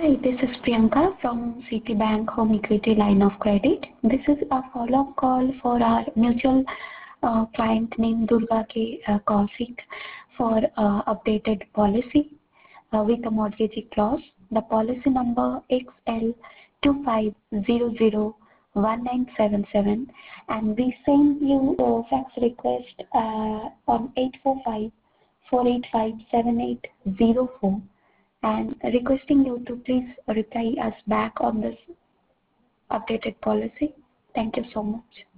Hi, this is Priyanka from Citibank Home Equity Line of Credit. This is a follow-up call for our mutual client named Durga K. Kaushik for updated policy with a mortgage clause. The policy number XL25001977, and we send you a fax request on 845-485-7804 and requesting you to please reply us back on this updated policy. Thank you so much.